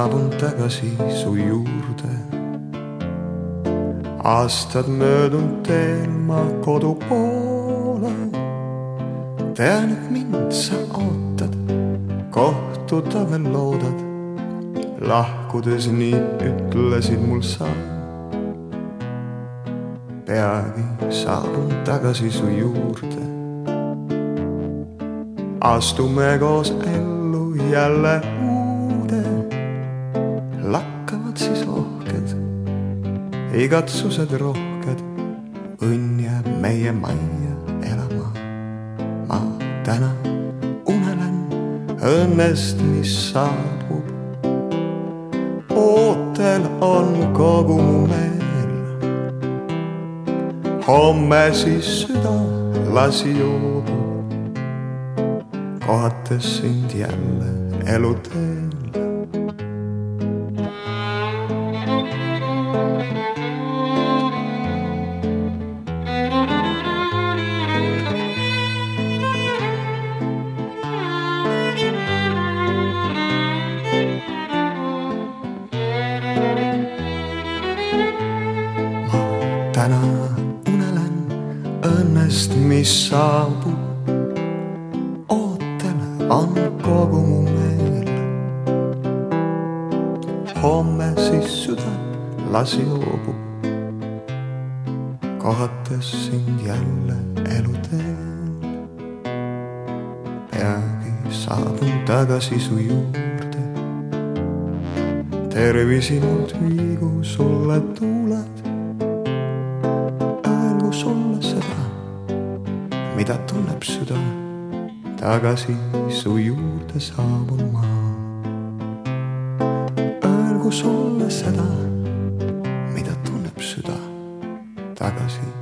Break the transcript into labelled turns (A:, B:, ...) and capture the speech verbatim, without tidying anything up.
A: saabun tagasi su juurde. Aastad möödunud teel ma kodu poole. Tean, et mind sa ootad, kohtuda veel loodad. Lahkudes nii ütlesid mul sa. Peagi saabun tagasi su juurde. Astume koos ellu jälle uude. Lakkavad siis ohked, igatsused rohked. Õnn jääb meie majja elama. Ma täna unelen õnnest, mis saabub. Ootel on kogu mu meel. Homme siis süda lasi joobub. Kohates sind jälle eluteel. Ma täna unelen õnnest, mis saabub. On kogu mu meel. Homme siis süda lasi joobub. Kohates sind jälle eluteel. Peagi saabun tagasi su juurde. Tervisi mult viigu sulle tuuled. Öelgu sulle seda, mida tunneb süda. Tagasi su juurde saabun ma. Öelgu sulle seda, mida tunneb süda. Tagasi